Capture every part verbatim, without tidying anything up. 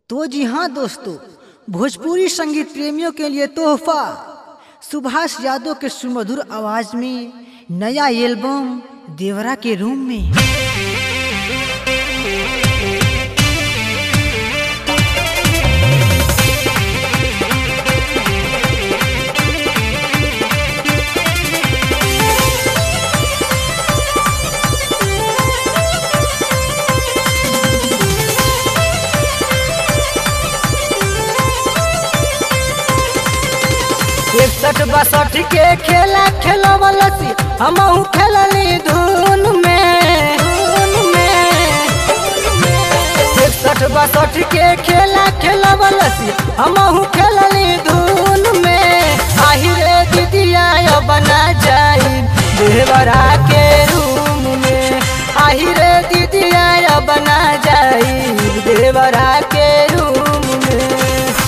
तो जी हाँ दोस्तों, भोजपुरी संगीत प्रेमियों के लिए तोहफा सुभाष यादव के सुमधुर आवाज में नया एल्बम देवरा के रूम में। इकसठ बासठ के खेला खेलवलसी हमहू खेलनी धुन में धुन में इकसठ बासठ के खेला खेलवलसी हमहू खेलनी धुन में। आही रे दीदिया बना जाई देवरा के रूम में, आही रे दीदिया बना जाई देवरा के रूम में।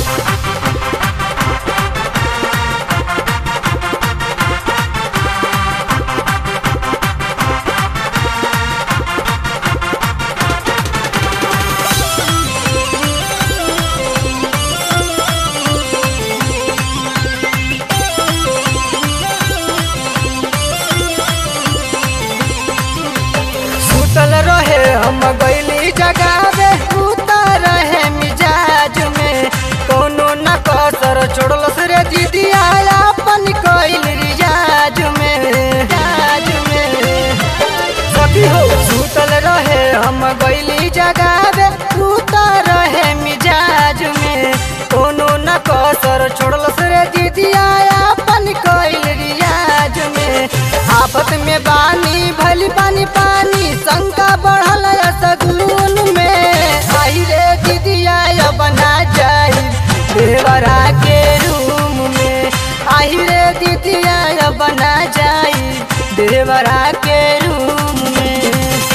सुतल रहे हम गईली जगावे, उतर रहे मिजाज में कोनो न कसर छोड़लस रे दीदिया अपन कइल रियाज में रियाज में सखी हो। सुतल रहे हम गईली जगावे, उतर रहे मिजाज में कोनो न कसर छोड़लस रे दीदिया अपन कइल रियाज में। आफत में बानी भली पानी पानी शंका बढ़ल सगुन में। आई रे दीदिया बना जाई देवरा के रूम में, आई रे दीदिया बना जाई देवरा के रूम में।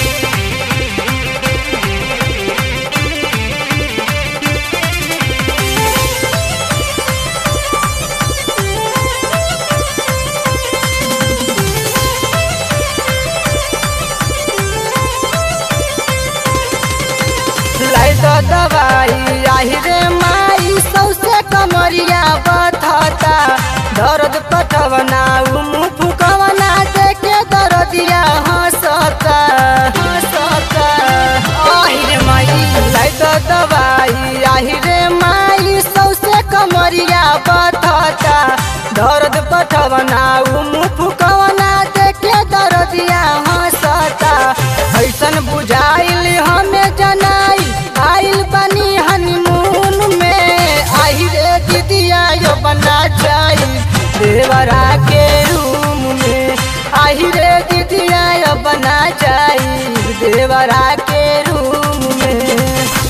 तो दवाई आही रे माई सौसे कमरिया बथता, दर्द पटवना मुँह फुकवना देखे दर्दिया हंसता हंसता। आही रे माई लाई तो दवाई आही रे माई सौसे कमरिया बथता, दर्द पटवना मुँह फुकवना देखे दर्दिया हंसता। ऐसन बुझाइल हमें जनाई आइल बनी हनीमून में। आही रे दीदिया बना जाई देवरा के रूम में, आही रे दीदिया बना जाई देवरा के रूम में।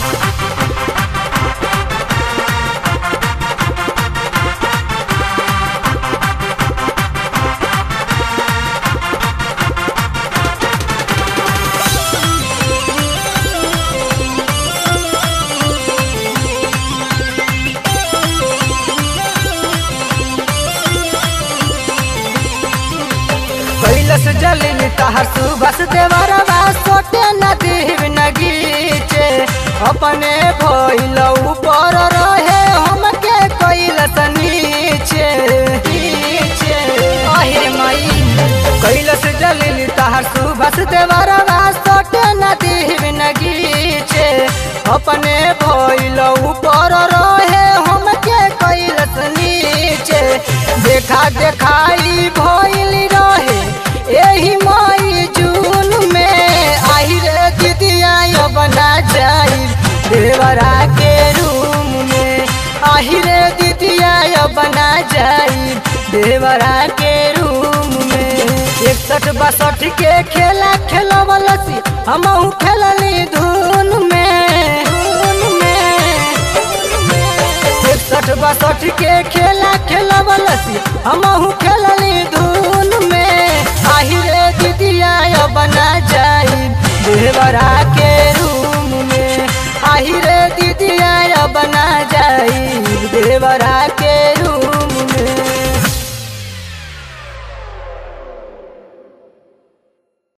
कैलस जलिन तहर सुबस देवरवा सोटे नदी नगीचे, अपने भइल ऊपर रहे हमके कैलस नीचे नीचे। आहिर मई कैलस जलिन तहर सुबस देवरवा सोटे नदी नगीचे, अपने भइल ऊपर रहे हमके कैलस नीचे। देखा देखाई भइल रहे एही मई जून में। आही रे दीदिया बना जाई देवरा के रूम में, आही रे दीदिया बना जाई देवरा के रूम में। इकसठ बासठ के खेला खेलवलसी हमहू खेलनी धुन में धुन में इकसठ बासठ के खेला खेलवलसी हमहू खेलनी धुन में। आही रे दीदिया बना जाई